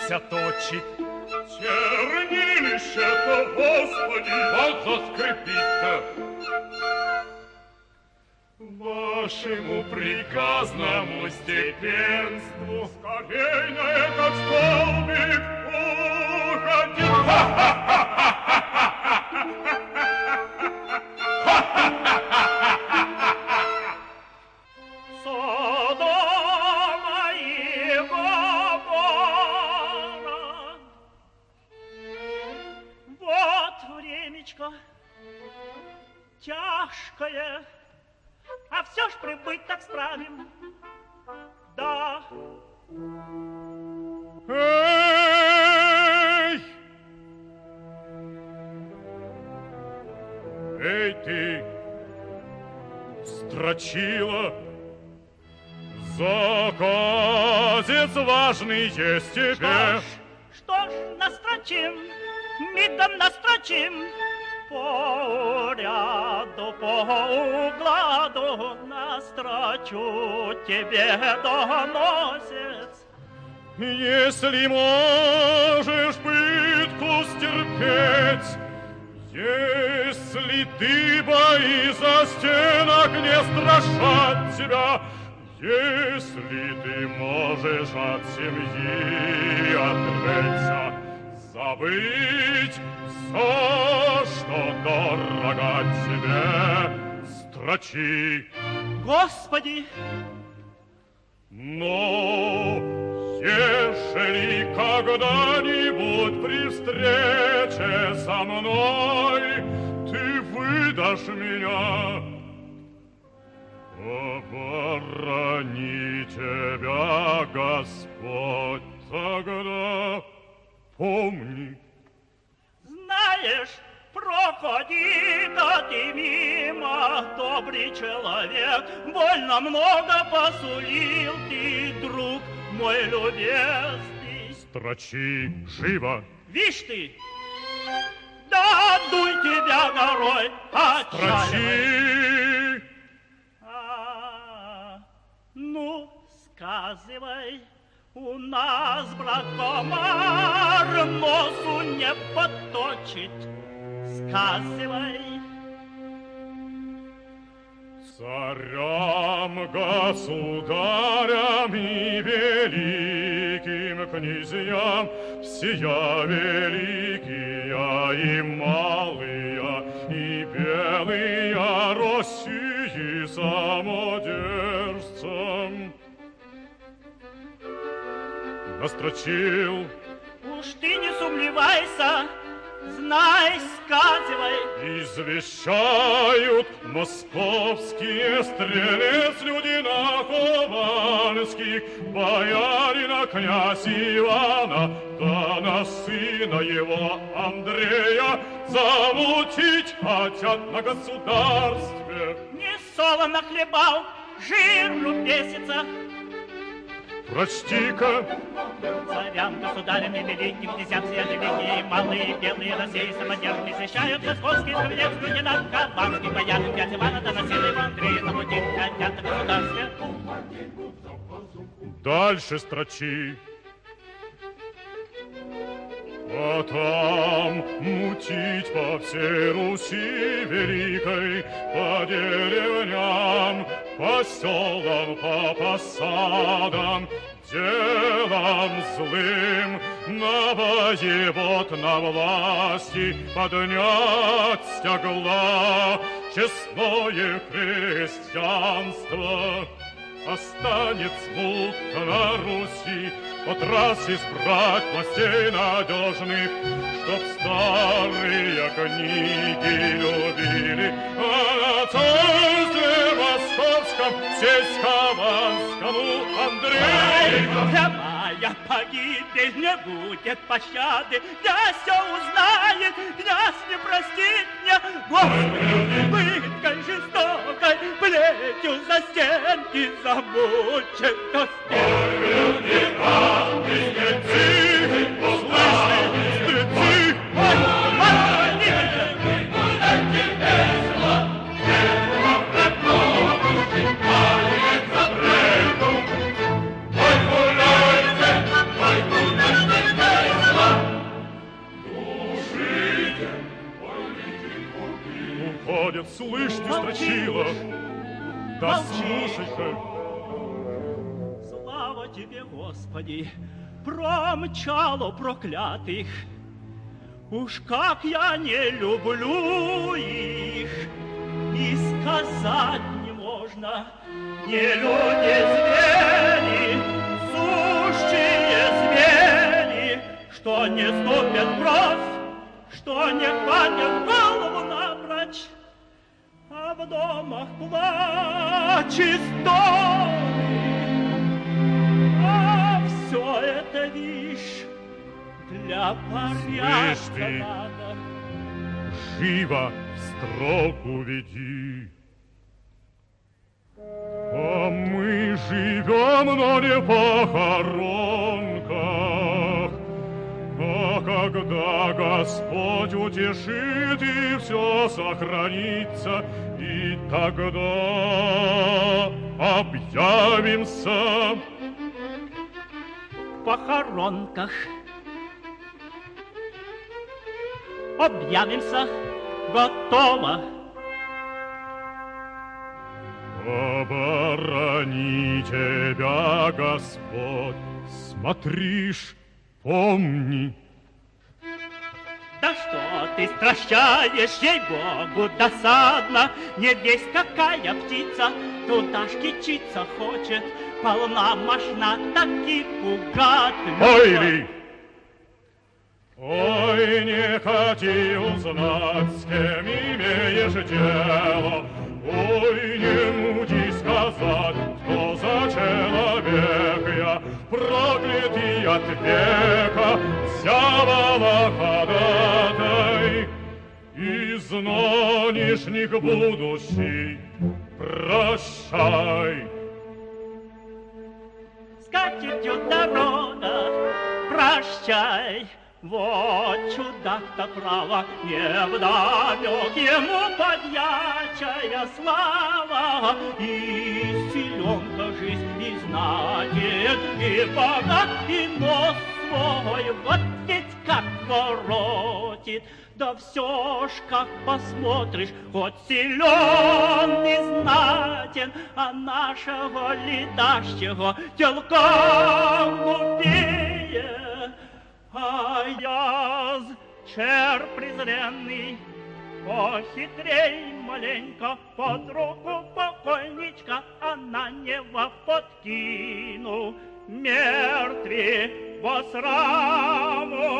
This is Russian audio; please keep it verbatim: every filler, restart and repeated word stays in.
чернилища точит. Чернилище-то, Господи, вот заскрипит-то. Вашему приказному степенству скорей на этот столбик уходи. Содома и Гоморра. Вот времечко тяжкое, а все ж прибыть так справим. Да. Эй! Эй, ты, строчила, заказец важный есть тебе. Что ж, что ж, настрочим, мигом настрочим. По ряду, по угладу настрочу тебе доносец. Если можешь пытку стерпеть, если ты боишься стенок не страшат тебя, если ты можешь от семьи отречься, забыть все, что дорого тебе, строчи. Господи! Но ежели когда-нибудь при встрече со мной ты выдашь меня, оборони тебя Господь, тогда помни. Знаешь, проходи-то ты мимо, добрый человек, больно много посулил ты, друг мой любезный. Строчи живо. Вишь ты, да дуй тебя горой, Строчи. А, ну, сказывай. У нас, брат, комар носу не подточит. Сказывай. Царям, государям и великим князьям, всея великие и малые, и белые России самодержцам. Настрочил. Уж ты не сумлевайся, знай, сказывай. Извещают московские стрелец люди на Хованских, боярина князь Ивана, да на сына его Андрея замутить хотят на государстве. Не солоно хлебал, жиру бесится. Прочти-ка. Царям, государям и великим князьям, все великие, малые, белые, России самодержные, защищают московский стрелец, лейтенант Хованский, боярин князь Ивана, да на сына его Андрея замутить хотят на государстве. Дальше строчи. А там мутить по всей Руси великой, по деревням, по селам, по посадам, делом злым на воевод, на власти поднять стягла честное христианство. Останет смутно на Руси от раз избрать властей надежных, чтоб старые книги любили, а на царстве московском сесть Хованскому Андрею. Прямая погибель, не будет пощады, князь все узнает, князь не простит мне. Господи, пыткой жестокой, плетью за стенки замучит Господь. Ой, слышь ты, строчила, да слушай же. Слава тебе, Господи, промчало проклятых. Уж как я не люблю их, и сказать не можно. Не люди, звери, сущие звери, что не ступят в кровь, что не хватят голову напрочь, а в домах плач и стоны. А все это, вишь, для порядка надо. Живо в строку веди. А мы живем, но не в похоронках. А когда Господь утешит и все сохранится, и тогда объявимся в похоронках. Объявимся, готово. Оборони тебя, Господь, смотришь, помни. Да что ты стращаешь, ей-богу, досадно, не весть какая птица, туда ж кичиться хочет, полна мощна, так и пугать. Ой ли! Ой, не хоти узнать, с кем имеешь дело. Ой, не муди сказать, кто за человек я, проклятый от века, дьявола ходатай. Из нынешних будущий прощай. С катертью народа прощай. Вот чудак-то право, невдомек ему подьячая слава. И силен-то жизнь, и знатен, и богат, и нос свой вот ведь как воротит. Да все ж как посмотришь, хоть силен и знатен, а нашего летащего телка глупее. А я, червь презренный, похитрей маленько, под руку покойничка, а на него подкину мертвого сраму